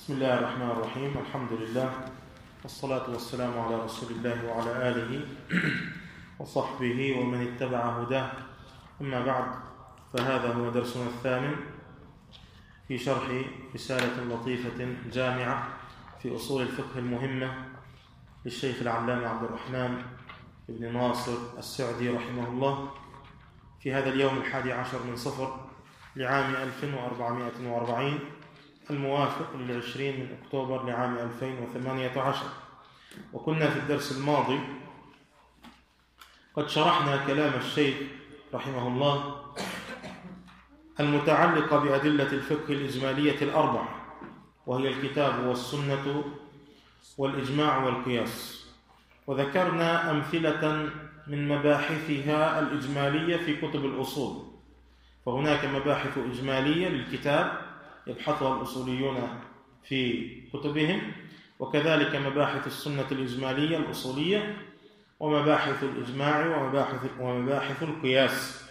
بسم الله الرحمن الرحيم. الحمد لله والصلاة والسلام على رسول الله وعلى آله وصحبه ومن اتبع هداه. أما بعد، فهذا هو درسنا الثامن في شرح رسالة لطيفة جامعة في أصول الفقه المهمة للشيخ العلامة عبد الرحمن بن ناصر السعدي رحمه الله، في هذا اليوم 11 من صفر لعام 1440 الموافق ل20 من أكتوبر لعام 2018. وكنا في الدرس الماضي قد شرحنا كلام الشيخ رحمه الله المتعلق بأدلة الفقه الإجمالية الأربع، وهي الكتاب والسنة والإجماع والقياس، وذكرنا أمثلة من مباحثها الإجمالية في كتب الأصول. فهناك مباحث إجمالية للكتاب يبحثها الأصوليون في كتبهم، وكذلك مباحث السنة الإجمالية الأصولية، ومباحث الإجماع ومباحث القياس.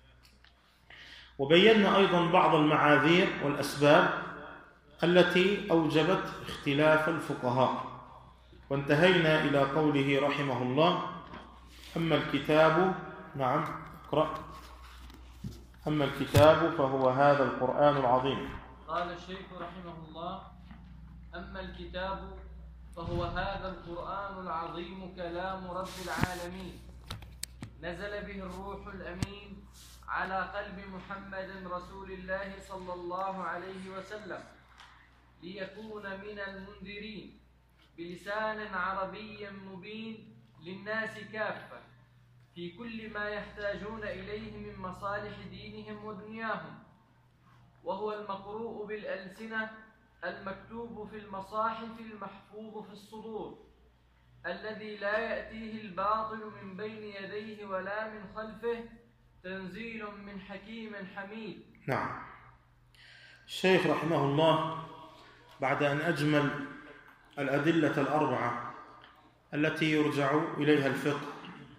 وبينا أيضا بعض المعاذير والأسباب التي أوجبت اختلاف الفقهاء، وانتهينا إلى قوله رحمه الله: أما الكتاب، نعم اقرأ، أما الكتاب فهو هذا القرآن العظيم. قال الشيخ رحمه الله: أما الكتاب فهو هذا القرآن العظيم كلام رب العالمين، نزل به الروح الأمين على قلب محمد رسول الله صلى الله عليه وسلم ليكون من المنذرين بلسان عربي مبين للناس كافة في كل ما يحتاجون إليه من مصالح دينهم ودنياهم، وهو المقروء بالألسنة المكتوب في المصاحف المحفوظ في الصدور، الذي لا يأتيه الباطل من بين يديه ولا من خلفه، تنزيل من حكيم حميد. نعم. الشيخ رحمه الله بعد أن أجمل الأدلة الأربعة التي يرجع إليها الفقه،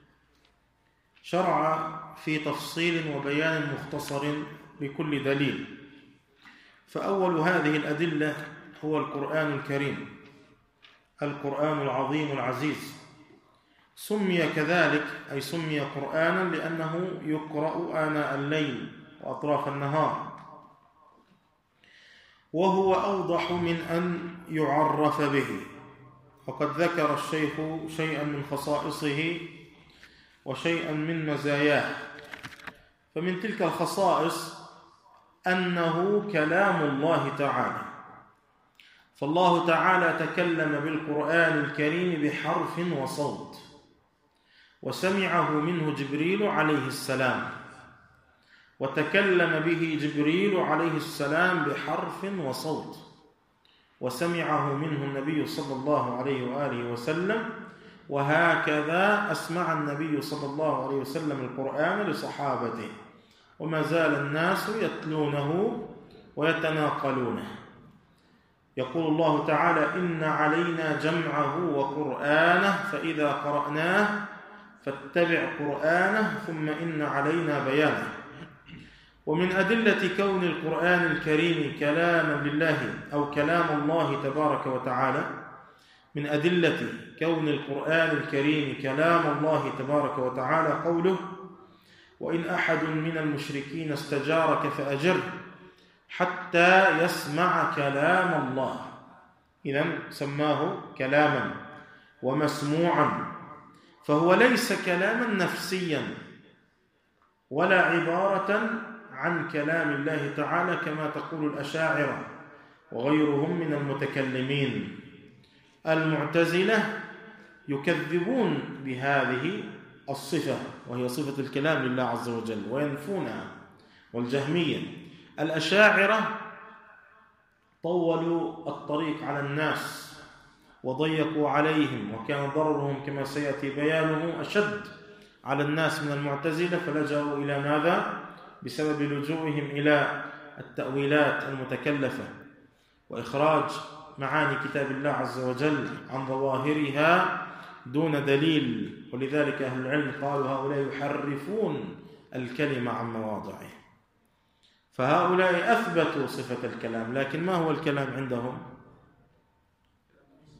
شرع في تفصيل وبيان مختصر لكل دليل. فأول هذه الأدلة هو القرآن الكريم، القرآن العظيم العزيز. سمي كذلك، أي سمي قرآنا لأنه يقرأ آناء الليل وأطراف النهار، وهو أوضح من أن يعرف به. وقد ذكر الشيخ شيئا من خصائصه وشيئا من مزاياه. فمن تلك الخصائص أنه كلام الله تعالى، فالله تعالى تكلم بالقرآن الكريم بحرف وصوت، وسمعه منه جبريل عليه السلام، وتكلم به جبريل عليه السلام بحرف وصوت، وسمعه منه النبي صلى الله عليه وآله وسلم، وهكذا أسمع النبي صلى الله عليه وسلم القرآن لصحابته، وما زال الناس يتلونه ويتناقلونه. يقول الله تعالى: إن علينا جمعه وقرآنه فإذا قرأناه فاتبع قرآنه ثم إن علينا بيانه. ومن أدلة كون القرآن الكريم كلاما لله أو كلام الله تبارك وتعالى، من أدلة كون القرآن الكريم كلام الله تبارك وتعالى قوله: وإن أحد من المشركين استجارك فأجره حتى يسمع كلام الله. إذن سماه كلاما ومسموعا، فهو ليس كلاما نفسيا ولا عبارة عن كلام الله تعالى كما تقول الأشاعرة وغيرهم من المتكلمين. المعتزلة يكذبون بهذه الصفة، وهي صفة الكلام لله عز وجل، وينفونها. والجهمية الأشاعرة طولوا الطريق على الناس وضيقوا عليهم، وكان ضررهم كما سيأتي بيانه أشد على الناس من المعتزلة، فلجأوا إلى ماذا؟ بسبب لجوئهم إلى التأويلات المتكلفة وإخراج معاني كتاب الله عز وجل عن ظواهرها دون دليل. ولذلك أهل العلم قالوا هؤلاء يحرفون الكلمة عن مواضعه. فهؤلاء أثبتوا صفة الكلام، لكن ما هو الكلام عندهم؟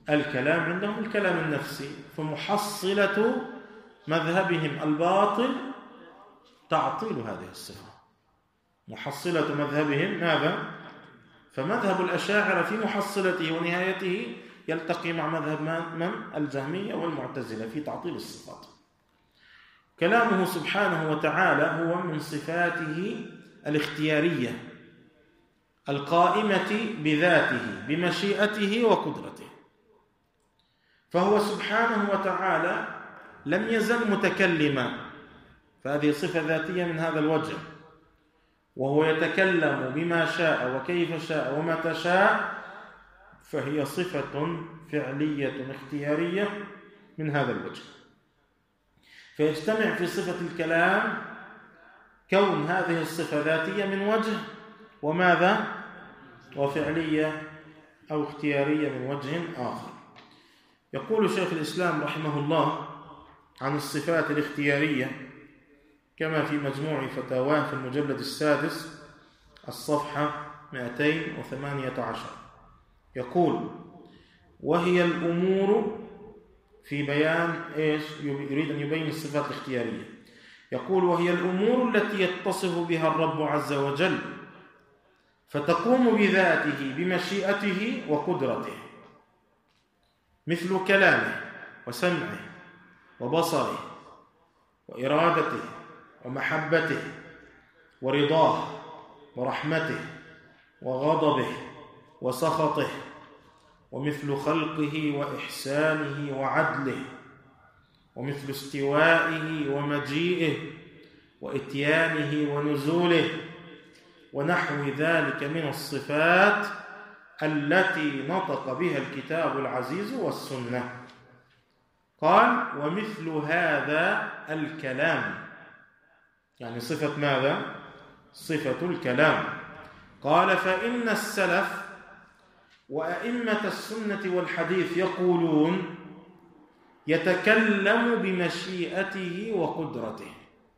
الكلام عندهم الكلام النفسي، فمحصلة مذهبهم الباطل تعطيل هذه الصفة. محصلة مذهبهم ماذا؟ فمذهب الأشاعرة في محصلته ونهايته يلتقي مع مذهب من؟ الجهمية والمعتزلة في تعطيل الصفات. كلامه سبحانه وتعالى هو من صفاته الاختيارية القائمة بذاته بمشيئته وقدرته، فهو سبحانه وتعالى لم يزل متكلما، فهذه صفة ذاتية من هذا الوجه، وهو يتكلم بما شاء وكيف شاء ومتى شاء، فهي صفة فعلية اختيارية من هذا الوجه. فيجتمع في صفة الكلام كون هذه الصفة ذاتية من وجه، وماذا؟ وفعلية أو اختيارية من وجه آخر. يقول شيخ الإسلام رحمه الله عن الصفات الاختيارية كما في مجموع فتاواه في المجلد السادس الصفحة 218، يقول: وهي الأمور في بيان إيش؟ يريد أن يبين الصفات الاختيارية. يقول: وهي الأمور التي يتصف بها الرب عز وجل فتقوم بذاته بمشيئته وقدرته، مثل كلامه وسمعه وبصره وإرادته ومحبته ورضاه ورحمته وغضبه وسخطه، ومثل خلقه وإحسانه وعدله، ومثل استوائه ومجيئه وإتيانه ونزوله، ونحو ذلك من الصفات التي نطق بها الكتاب العزيز والسنة. قال: ومثل هذا الكلام، يعني صفة ماذا؟ صفة الكلام. قال: فإن السلف وأئمة السنة والحديث يقولون يتكلم بمشيئته وقدرته.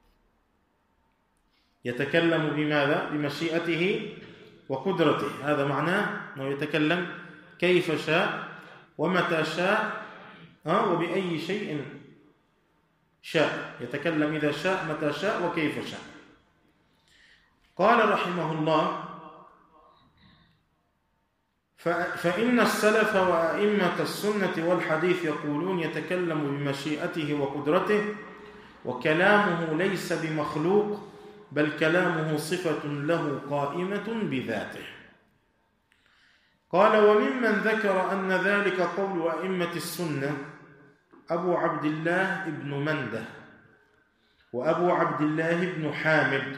يتكلم بماذا؟ بمشيئته وقدرته. هذا معناه أنه يتكلم كيف شاء ومتى شاء وبأي شيء شاء. يتكلم إذا شاء متى شاء وكيف شاء. قال رحمه الله: فإن السلف وأئمة السنة والحديث يقولون يتكلم بمشيئته وقدرته، وكلامه ليس بمخلوق، بل كلامه صفة له قائمة بذاته. قال: وممن ذكر أن ذلك قول أئمة السنة أبو عبد الله بن منده، وأبو عبد الله بن حامد،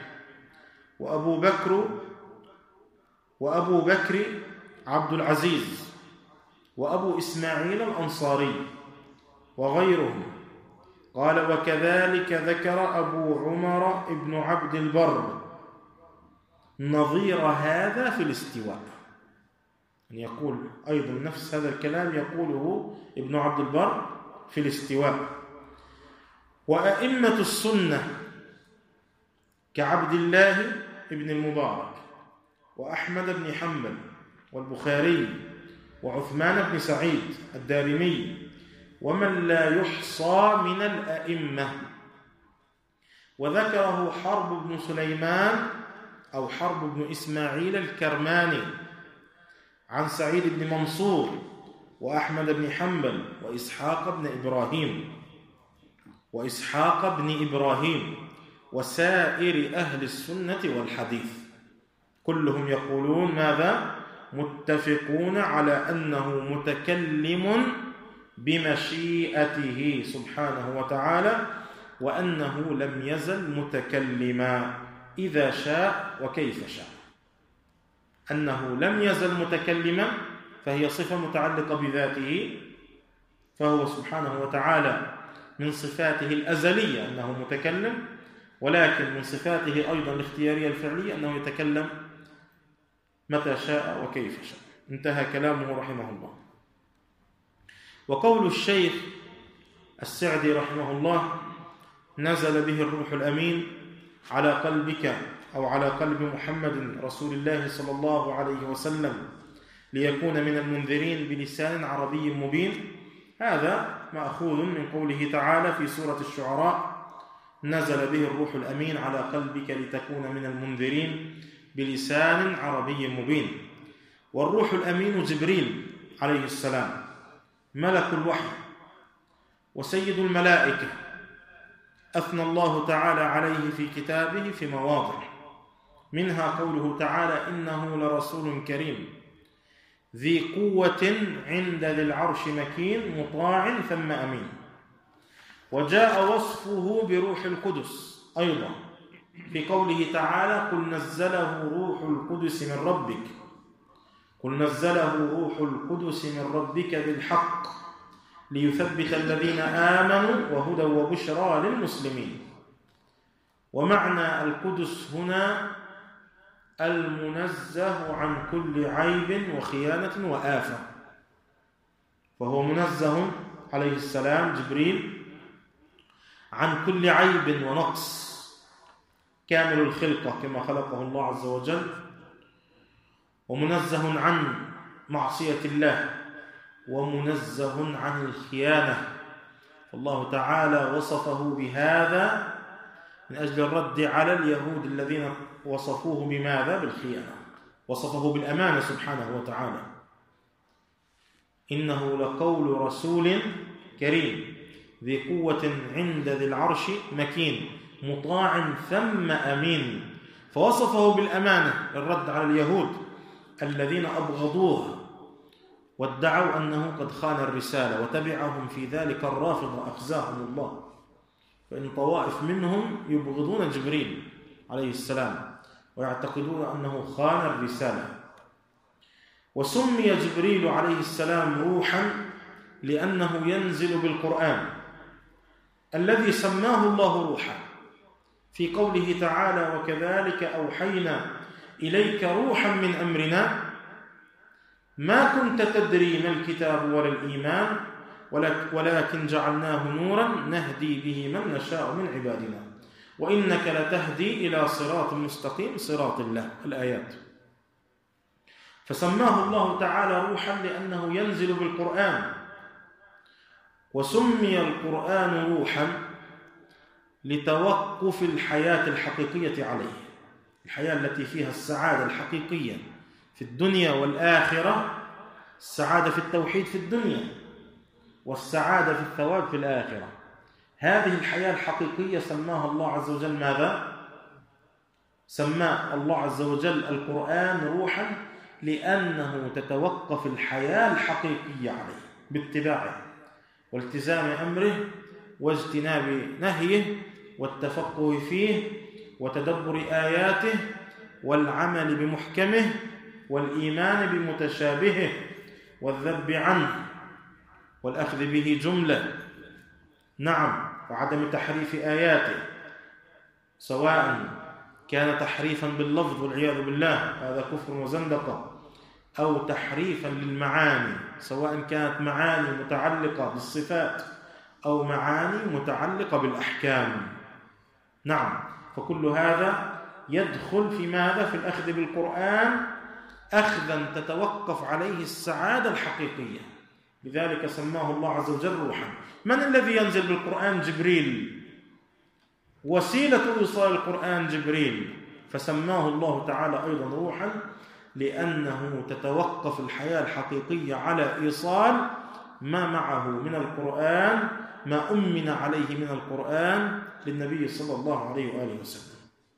وأبو بكر عبد العزيز، وأبو إسماعيل الأنصاري وغيرهم. قال: وكذلك ذكر أبو عمر بن عبد البر نظير هذا في الاستواء. يعني يقول أيضا نفس هذا الكلام يقوله ابن عبد البر في الاستواء. وأئمة السنة كعبد الله بن المبارك وأحمد بن حنبل والبخاري وعثمان بن سعيد الدارمي ومن لا يحصى من الأئمة. وذكره حرب بن سليمان أو حرب بن إسماعيل الكرماني عن سعيد بن منصور وأحمد بن حنبل وإسحاق بن إبراهيم وسائر أهل السنة والحديث، كلهم يقولون ماذا؟ متفقون على أنه متكلم بمشيئته سبحانه وتعالى، وأنه لم يزل متكلما إذا شاء وكيف شاء. أنه لم يزل متكلما فهي صفة متعلقة بذاته، فهو سبحانه وتعالى من صفاته الأزلية أنه متكلم، ولكن من صفاته أيضا الاختيارية الفعلية أنه يتكلم متى شاء وكيف شاء. انتهى كلامه رحمه الله. وقول الشيخ السعدي رحمه الله: نزل به الروح الأمين على قلبك أو على قلب محمد رسول الله صلى الله عليه وسلم ليكون من المنذرين بلسان عربي مبين. هذا مأخوذ من قوله تعالى في سورة الشعراء: نزل به الروح الأمين على قلبك لتكون من المنذرين بلسان عربي مبين. والروح الأمين جبريل عليه السلام، ملك الوحي وسيد الملائكة، أثنى الله تعالى عليه في كتابه في مواضع، منها قوله تعالى: إنه لرسول كريم ذي قوة عند ذي العرش مكين مطاع ثم أمين. وجاء وصفه بروح القدس أيضا في قوله تعالى: قل نزله روح القدس من ربك، قل نزله روح القدس من ربك بالحق ليثبت الذين آمنوا وهدى وبشرى للمسلمين. ومعنى القدس هنا المنزه عن كل عيب وخيانة وآفة، فهو منزه عليه السلام جبريل عن كل عيب ونقص، كامل الخلقة كما خلقه الله عز وجل، ومنزه عن معصية الله، ومنزه عن الخيانة. فالله تعالى وصفه بهذا من أجل الرد على اليهود الذين وصفوه بماذا؟ بالخيانة. وصفه بالأمانة سبحانه وتعالى: إنه لقول رسول كريم ذي قوة عند ذي العرش مكين مطاع ثم أمين. فوصفه بالأمانة للرد على اليهود الذين أبغضوه وادعوا أنه قد خان الرسالة، وتبعهم في ذلك الرافضة أخزاهم الله. فإن طوائف منهم يبغضون جبريل عليه السلام ويعتقدون أنه خان الرسالة. وسمي جبريل عليه السلام روحا لأنه ينزل بالقرآن الذي سماه الله روحا في قوله تعالى: وكذلك أوحينا إليك روحا من أمرنا ما كنت تدري ما الكتاب ولا الإيمان ولكن جعلناه نورا نهدي به من نشاء من عبادنا وإنك لتهدي إلى صراط مستقيم صراط الله. الآيات. فسماه الله تعالى روحا لأنه ينزل بالقرآن. وسمي القرآن روحا لتوقف الحياة الحقيقية عليه، الحياة التي فيها السعادة الحقيقية في الدنيا والآخرة، السعادة في التوحيد في الدنيا والسعادة في الثواب في الآخرة. هذه الحياة الحقيقية سماها الله عز وجل ماذا؟ سمى الله عز وجل القرآن روحا لأنه تتوقف الحياة الحقيقية عليه باتباعه والتزام أمره واجتناب نهيه والتفقه فيه وتدبر آياته والعمل بمحكمه والإيمان بمتشابهه والذب عنه والأخذ به جملة، نعم، وعدم تحريف آياته، سواء كان تحريفا باللفظ والعياذ بالله هذا كفر وزندقة، أو تحريفا للمعاني سواء كانت معاني متعلقة بالصفات أو معاني متعلقة بالأحكام. نعم، فكل هذا يدخل في ماذا؟ في الأخذ بالقرآن أخذا تتوقف عليه السعادة الحقيقية. لذلك سماه الله عز وجل روحا. من الذي ينزل بالقرآن؟ جبريل، وسيلة إيصال القرآن جبريل، فسماه الله تعالى أيضا روحا لأنه تتوقف الحياة الحقيقية على إيصال ما معه من القرآن، ما أمن عليه من القرآن للنبي صلى الله عليه وآله وسلم.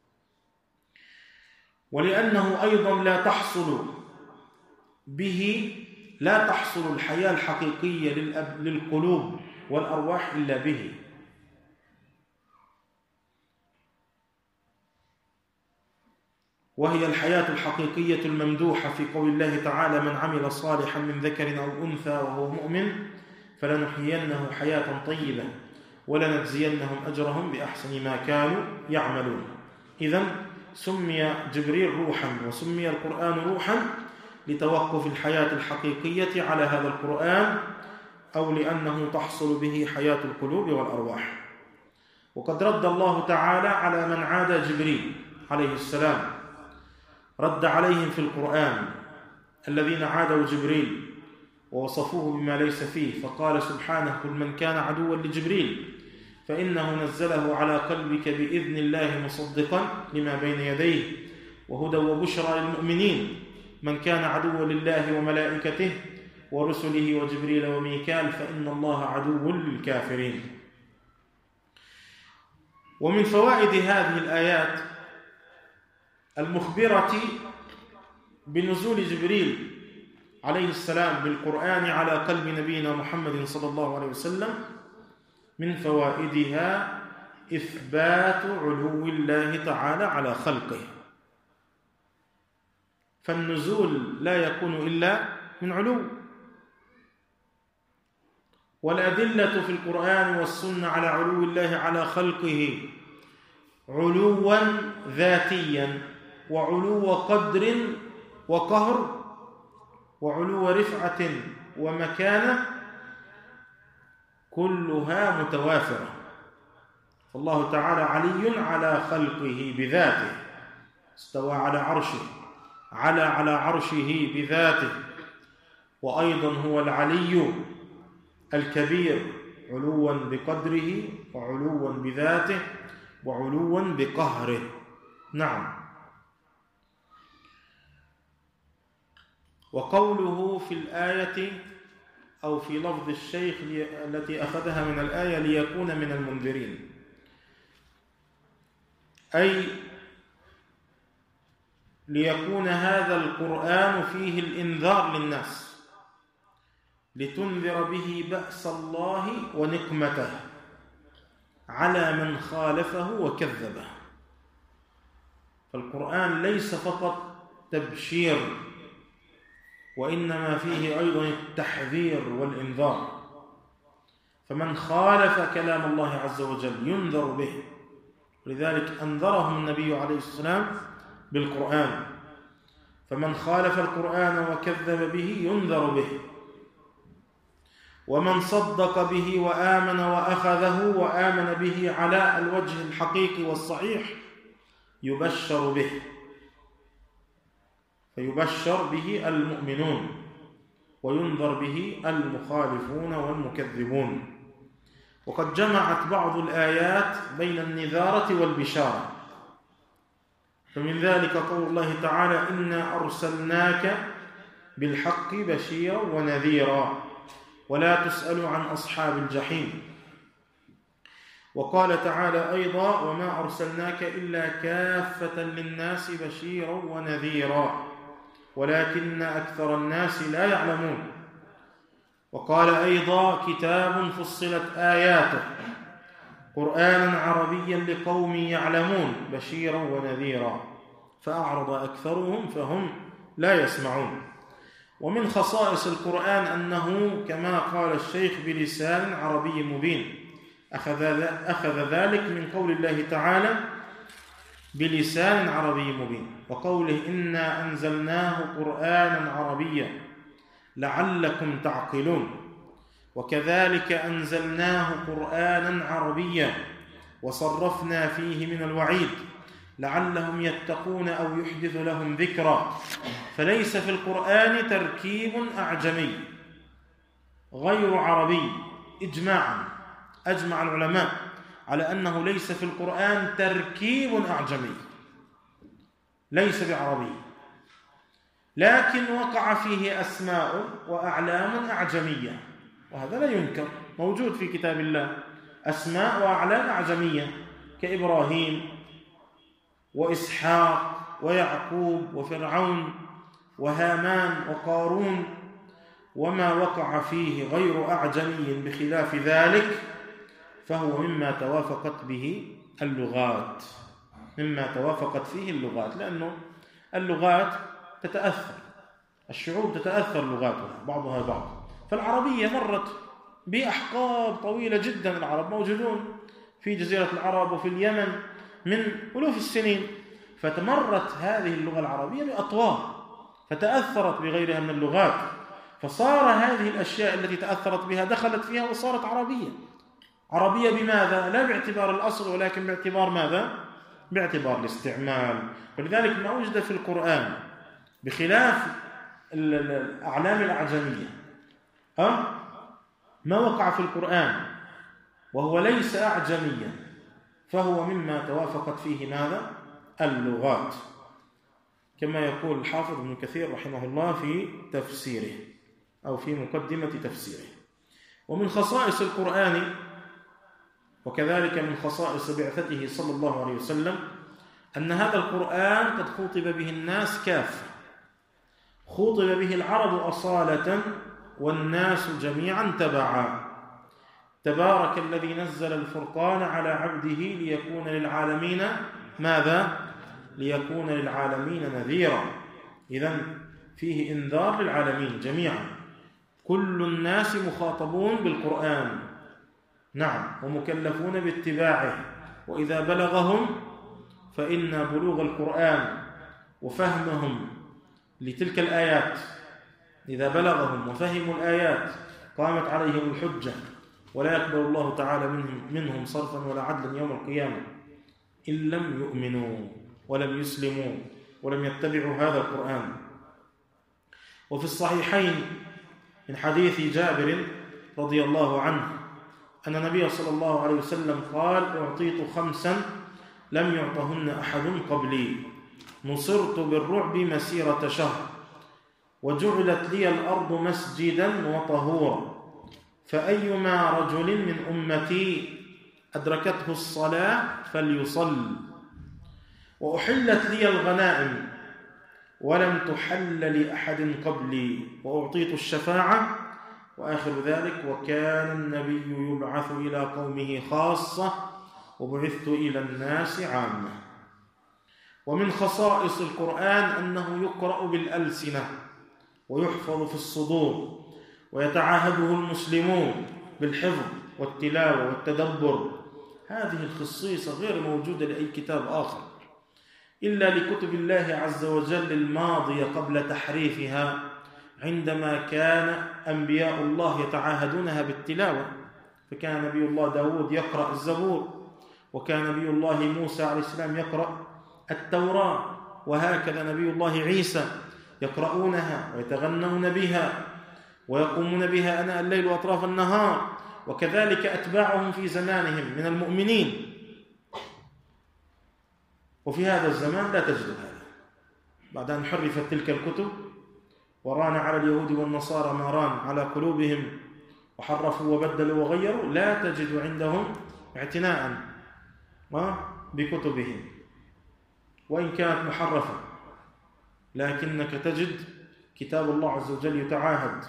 ولأنه أيضا لا تحصل الحياة الحقيقية للقلوب والأرواح إلا به. وهي الحياة الحقيقية الممدوحة في قول الله تعالى: من عمل صالحا من ذكر أو أنثى وهو مؤمن فلنحيينه حياة طيبة ولنجزينهم أجرهم بأحسن ما كانوا يعملون. إذن سمي جبريل روحا وسمي القرآن روحا لتوقف الحياة الحقيقية على هذا القرآن، أو لأنه تحصل به حياة القلوب والأرواح. وقد رد الله تعالى على من عادى جبريل عليه السلام، رد عليهم في القرآن الذين عادوا جبريل ووصفوه بما ليس فيه، فقال سبحانه: قل من كان عدوا لجبريل فإنه نزله على قلبك بإذن الله مصدقا لما بين يديه وهدى وبشرى للمؤمنين، من كان عدوا لله وملائكته ورسله وجبريل وميكال فإن الله عدو للكافرين. ومن فوائد هذه الآيات المخبرة بنزول جبريل عليه السلام بالقرآن على قلب نبينا محمد صلى الله عليه وسلم، من فوائدها إثبات علو الله تعالى على خلقه، فالنزول لا يكون إلا من علو، والأدلة في القرآن والسنة على علو الله على خلقه علوا ذاتيا وعلو قدر وقهر وعلو رفعة ومكانة، كلها متوافرة. فالله تعالى علي على خلقه بذاته، استوى على عرشه، على عرشه بذاته، وأيضا هو العلي الكبير علوا بقدره وعلوا بذاته وعلوا بقهره. نعم. وقوله في الآية أو في لفظ الشيخ التي أخذها من الآية ليكون من المنذرين، أي ليكون هذا القرآن فيه الإنذار للناس، لتنذر به بأس الله ونقمته على من خالفه وكذبه. فالقرآن ليس فقط تبشير، وإنما فيه أيضا التحذير والإنذار، فمن خالف كلام الله عز وجل ينذر به، لذلك أنذرهم النبي عليه الصلاة والسلام بالقرآن، فمن خالف القرآن وكذب به ينذر به، ومن صدق به وآمن وأخذه وآمن به على الوجه الحقيقي والصحيح يبشر به، فيبشر به المؤمنون وينذر به المخالفون والمكذبون. وقد جمعت بعض الآيات بين النذارة والبشارة، فمن ذلك قول الله تعالى: إنا أرسلناك بالحق بشيرا ونذيرا ولا تسأل عن أصحاب الجحيم. وقال تعالى أيضا: وما أرسلناك إلا كافة للناس بشيرا ونذيرا ولكن أكثر الناس لا يعلمون. وقال أيضا: كتاب فصلت آياته قرآنا عربيا لقوم يعلمون بشيرا ونذيرا فأعرض أكثرهم فهم لا يسمعون. ومن خصائص القرآن أنه كما قال الشيخ بلسان عربي مبين، أخذ ذلك من قول الله تعالى بلسان عربي مبين، وقوله: إنا أنزلناه قرآنا عربيا لعلكم تعقلون. وكذلك أنزلناه قرآنا عربيا وصرفنا فيه من الوعيد لعلهم يتقون أو يحدث لهم ذكرا. فليس في القرآن تركيب أعجمي غير عربي إجماعا، أجمع العلماء على أنه ليس في القرآن تركيب أعجمي، ليس بعربي، لكن وقع فيه أسماء وأعلام أعجمية، وهذا لا ينكر، موجود في كتاب الله أسماء وأعلام أعجمية كإبراهيم وإسحاق ويعقوب وفرعون وهامان وقارون، وما وقع فيه غير أعجمي بخلاف ذلك فهو مما توافقت به اللغات، مما توافقت فيه اللغات، لأنه اللغات تتأثر، الشعوب تتأثر لغاتها بعضها بعض. فالعربية مرت بأحقاب طويلة جدا، العرب موجودون في جزيرة العرب وفي اليمن من ألوف السنين، فتمرت هذه اللغة العربية بأطوار فتأثرت بغيرها من اللغات، فصار هذه الأشياء التي تأثرت بها دخلت فيها وصارت عربية. عربية بماذا؟ لا باعتبار الأصل، ولكن باعتبار ماذا؟ باعتبار الاستعمال. ولذلك ما وجد في القرآن بخلاف الأعلام الأعجمية ما وقع في القرآن وهو ليس أعجميا فهو مما توافقت فيه ماذا؟ اللغات، كما يقول الحافظ ابن كثير رحمه الله في تفسيره أو في مقدمة تفسيره. ومن خصائص القرآن وكذلك من خصائص بعثته صلى الله عليه وسلم أن هذا القرآن قد خُطب به الناس كافة، خُطب به العرب أصالة والناس جميعا تبعا. تبارك الذي نزل الفرقان على عبده ليكون للعالمين ماذا؟ ليكون للعالمين نذيرا. إذن فيه إنذار للعالمين جميعا، كل الناس مخاطبون بالقرآن، نعم، ومكلفون باتباعه. وإذا بلغهم فإن بلوغ القرآن وفهمهم لتلك الآيات، إذا بلغهم وفهموا الآيات قامت عليهم الحجة، ولا يقبل الله تعالى منهم صرفا ولا عدلا يوم القيامة إن لم يؤمنوا ولم يسلموا ولم يتبعوا هذا القرآن. وفي الصحيحين من حديث جابر رضي الله عنه أن النبي صلى الله عليه وسلم قال: أعطيت 5 لم يعطهن أحد قبلي، نصرت بالرعب مسيرة شهر، وجعلت لي الأرض مسجدا وطهورا، فأيما رجل من أمتي أدركته الصلاة فليصل، وأحلت لي الغنائم ولم تحل لأحد قبلي، وأعطيت الشفاعة. وآخر ذلك: وكان النبي يبعث إلى قومه خاصة وبعثت إلى الناس عامة. ومن خصائص القرآن أنه يقرأ بالألسنة ويحفظ في الصدور، ويتعاهده المسلمون بالحفظ والتلاوة والتدبر. هذه الخصيصة غير موجودة لأي كتاب آخر إلا لكتب الله عز وجل الماضية قبل تحريفها، عندما كان أنبياء الله يتعاهدونها بالتلاوة، فكان نبي الله داود يقرأ الزبور، وكان نبي الله موسى عليه السلام يقرأ التوراة، وهكذا نبي الله عيسى يقرؤونها ويتغنون بها ويقومون بها آناء الليل وأطراف النهار، وكذلك أتباعهم في زمانهم من المؤمنين. وفي هذا الزمان لا تجد هذا، بعد أن حرفت تلك الكتب وران على اليهود والنصارى ما ران على قلوبهم وحرفوا وبدلوا وغيروا، لا تجد عندهم اعتناء بكتبهم وإن كانت محرفة، لكنك تجد كتاب الله عز وجل يتعاهد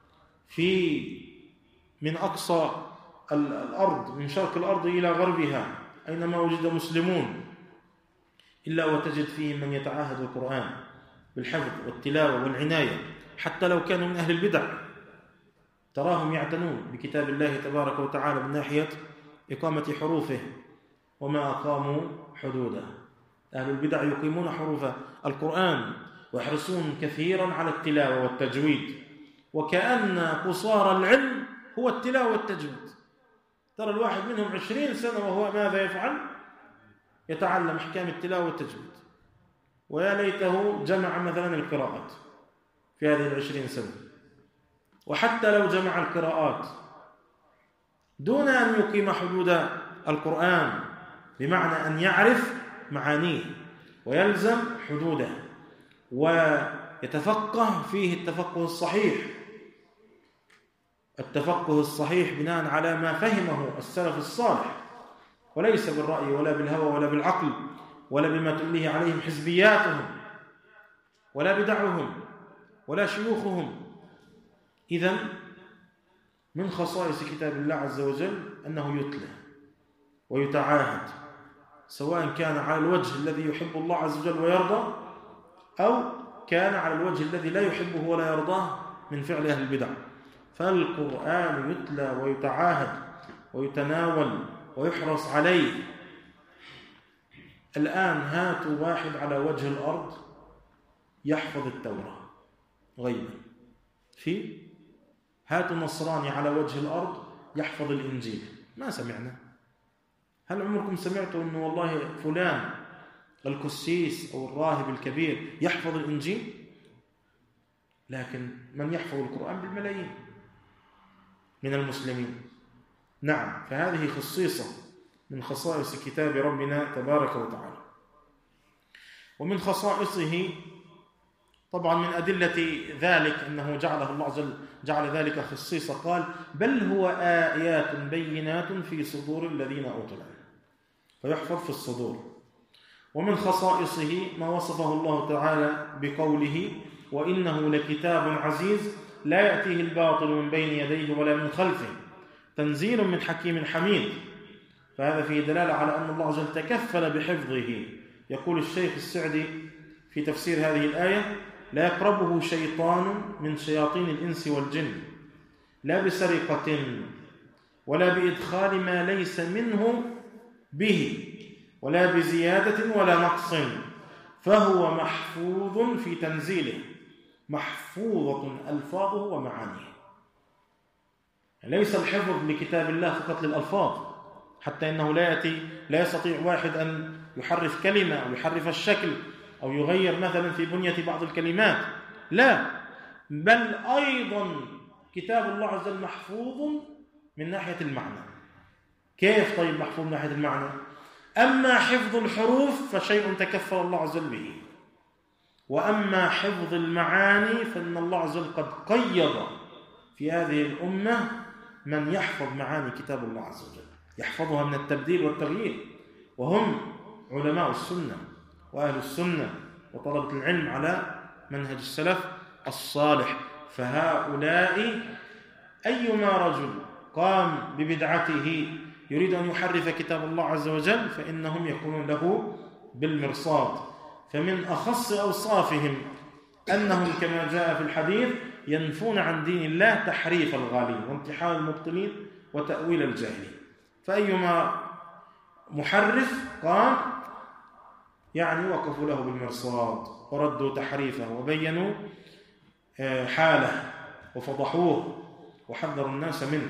من أقصى الأرض، من شرق الأرض إلى غربها، أينما وجد مسلمون إلا وتجد فيهم من يتعاهد القرآن بالحفظ والتلاوة والعناية، حتى لو كانوا من أهل البدع تراهم يعتنون بكتاب الله تبارك وتعالى من ناحية إقامة حروفه، وما أقاموا حدوده. أهل البدع يقيمون حروف القرآن ويحرصون كثيرا على التلاوة والتجويد، وكأن قصار العلم هو التلاوة والتجويد. ترى الواحد منهم 20 سنة وهو ماذا يفعل؟ يتعلم أحكام التلاوة والتجويد، ويا ليته جمع مثلا القراءات في هذه 20 سنة. وحتى لو جمع القراءات دون أن يقيم حدود القرآن، بمعنى أن يعرف معانيه ويلزم حدوده ويتفقه فيه التفقه الصحيح، التفقه الصحيح بناء على ما فهمه السلف الصالح، وليس بالرأي ولا بالهوى ولا بالعقل ولا بما تمليه عليهم حزبياتهم ولا بدعهم ولا شيوخهم. إذن من خصائص كتاب الله عز وجل أنه يتلى ويتعاهد، سواء كان على الوجه الذي يحب الله عز وجل ويرضى، أو كان على الوجه الذي لا يحبه ولا يرضاه من فعل أهل البدع. فالقرآن يتلى ويتعاهد ويتناول ويحرص عليه. الآن هاتوا واحد على وجه الأرض يحفظ التوراة غيبا، هاتوا نصراني على وجه الأرض يحفظ الإنجيل، ما سمعنا. هل عمركم سمعتوا أنه والله فلان الكسيس أو الراهب الكبير يحفظ الإنجيل؟ لكن من يحفظ القرآن بالملايين من المسلمين. نعم، فهذه خصيصة من خصائص كتاب ربنا تبارك وتعالى. ومن خصائصه طبعا من أدلة ذلك أنه جعله الله عز وجل جعل ذلك خصيصة، قال بل هو آيات بينات في صدور الذين أوتوا العلم، فيحفظ في الصدور. ومن خصائصه ما وصفه الله تعالى بقوله وإنه لكتاب عزيز لا يأتيه الباطل من بين يديه ولا من خلفه تنزيل من حكيم حميد. فهذا فيه دلالة على أن الله عز وجل تكفل بحفظه. يقول الشيخ السعدي في تفسير هذه الآية لا يقربه شيطان من شياطين الإنس والجن لا بسرقة ولا بإدخال ما ليس منه به ولا بزيادة ولا نقص، فهو محفوظ في تنزيله، محفوظة ألفاظه ومعانيه. ليس الحفظ لكتاب الله فقط للألفاظ، حتى إنه لا يستطيع واحد أن يحرف كلمة أو يحرف الشكل أو يغير مثلا في بنية بعض الكلمات، لا، بل أيضا كتاب الله عز وجل محفوظ من ناحية المعنى. كيف طيب محفوظ من ناحية المعنى؟ أما حفظ الحروف فشيء تكفل الله عز وجل به، وأما حفظ المعاني فإن الله عز وجل قد قيض في هذه الأمة من يحفظ معاني كتاب الله عز وجل، يحفظها من التبديل والتغيير، وهم علماء السنة وأهل السنة وطلبة العلم على منهج السلف الصالح. فهؤلاء أيما رجل قام ببدعته يريد أن يحرف كتاب الله عز وجل فإنهم يكونون له بالمرصاد. فمن أخص أوصافهم أنهم كما جاء في الحديث ينفون عن دين الله تحريف الغالين وامتحان المبطلين وتأويل الجاهلين. فأيما محرف قام وقفوا له بالمرصاد وردوا تحريفه وبينوا حاله وفضحوه وحذروا الناس منه.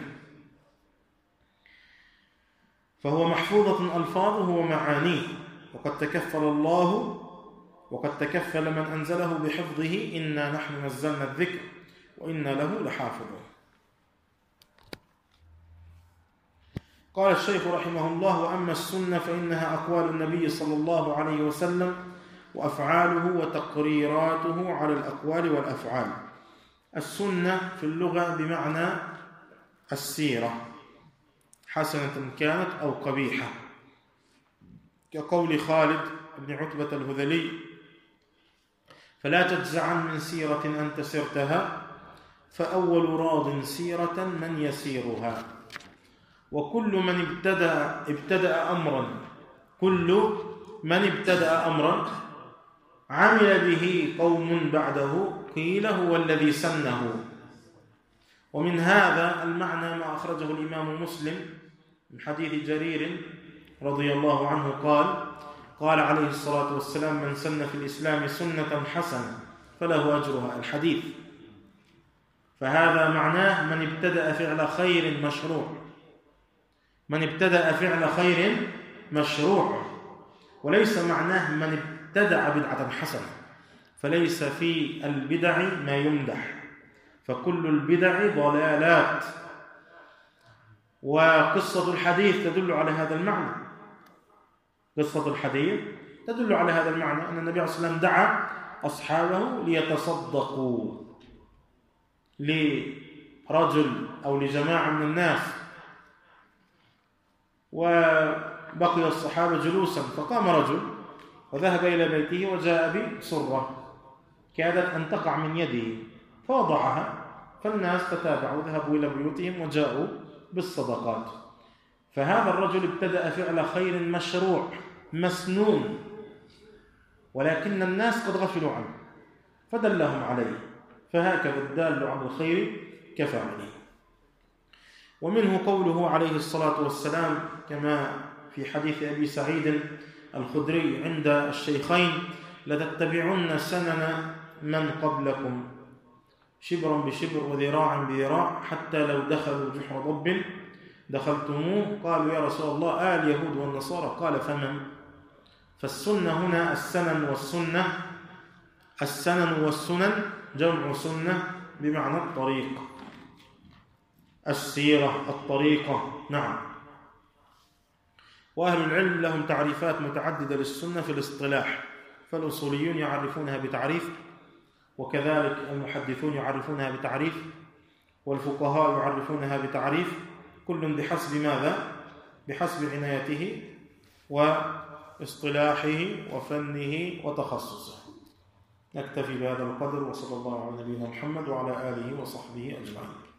فهو محفوظة ألفاظه ومعانيه، وقد تكفل من أنزله بحفظه إنا نحن نزلنا الذكر وإنا له لحافظون. قال الشيخ رحمه الله وأما السنة فإنها أقوال النبي صلى الله عليه وسلم وأفعاله وتقريراته على الأقوال والأفعال. السنة في اللغة بمعنى السيرة، حسنة كانت أو قبيحة، كقول خالد بن عتبة الهذلي فلا تجزعن من سيرة أنت سرتها فأول راض سيرة من يسيرها. وكل من ابتدأ أمرا عمل به قوم بعده قيل هو الذي سنه. ومن هذا المعنى ما أخرجه الإمام مسلم من حديث جرير رضي الله عنه قال عليه الصلاة والسلام من سن في الإسلام سنة حسنة فله أجرها، الحديث. فهذا معناه من ابتدأ فعل خير مشروع، من ابتدأ فعل خير مشروع، وليس معناه من ابتدع بدعة حسنة، فليس في البدع ما يمدح، فكل البدع ضلالات. وقصة الحديث تدل على هذا المعنى، قصة الحديث تدل على هذا المعنى، أن النبي عليه الصلاة والسلام دعا أصحابه ليتصدقوا لرجل أو لجماعة من الناس، وبقي الصحابة جلوسا، فقام رجل وذهب إلى بيته وجاء بسرة كادت أن تقع من يده فوضعها، فالناس تتابعوا ذهبوا إلى بيوتهم وجاءوا بالصدقات. فهذا الرجل ابتدأ فعل خير مشروع مسنون، ولكن الناس قد غفلوا عنه فدلهم عليه، فهكذا الدال على الخير كفاعله. ومنه قوله عليه الصلاة والسلام كما في حديث أبي سعيد الخدري عند الشيخين لتتبعن سنن من قبلكم شبرا بشبر وذراعا بذراع حتى لو دخلوا جحر ضب دخلتموه. قالوا يا رسول الله اليهود والنصارى؟ قال فمن؟ فالسنة هنا السنن والسنة، السنن والسنن جمع سنة بمعنى الطريق، السيرة، الطريقة. نعم. وأهل العلم لهم تعريفات متعددة للسنة في الاصطلاح، فالأصوليون يعرفونها بتعريف، وكذلك المحدثون يعرفونها بتعريف، والفقهاء يعرفونها بتعريف، كل بحسب ماذا؟ بحسب عنايته واصطلاحه وفنه وتخصصه. نكتفي بهذا القدر، وصلى الله على نبينا محمد وعلى آله وصحبه أجمعين.